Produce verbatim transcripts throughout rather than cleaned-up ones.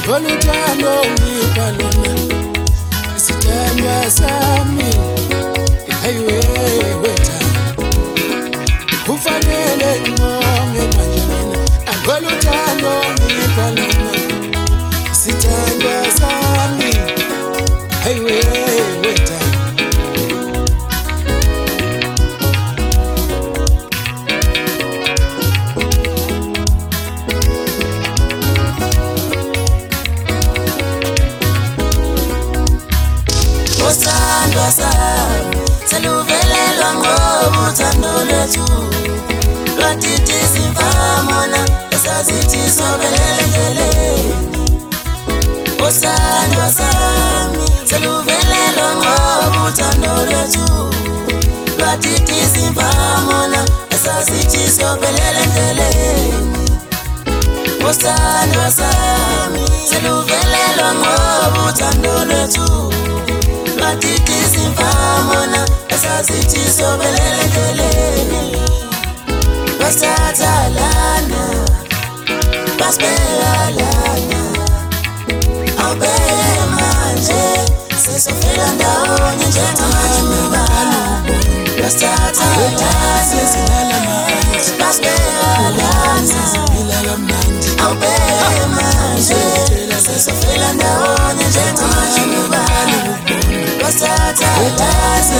Ngoluthando ngipha lona isithandwa sami highway wethando kufanele ngimonge manje mina ngoluthando ngipha lona isithandwa sami highway wethando Osandwa sami seluvelelwa ngoba uthando lwethu lwathitha izimvamona esazithi sobelele endleleni. Osandwa sami seluvelelwa ngoba uthando lwethu lwathitha izimvamona esazithi sobelele endleleni. Osandwa sami seluvelelwa ngoba uthando lwethu lwathitha izimvamona esazithi sobelele endleleni. Basithatha lana basibeka lana awubheke manje sesofika ndawonye njengamathuba. Basithatha lana basibeka lana awubheke manje sesofika ndawonye njengamathuba. Basithatha lana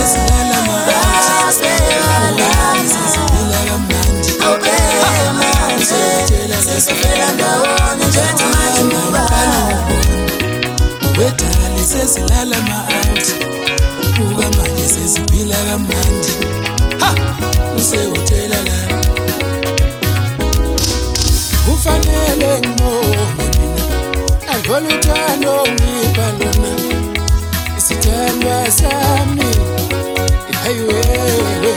basibeka lana awubheke manje sesofika ndawonye njengamathuba. Wethali sesilala ma-out buka manje sesiphila kamnandi ha usewuthela la kufanele ngimonge mina ngoluthando ngipha lona isithandwa sami highway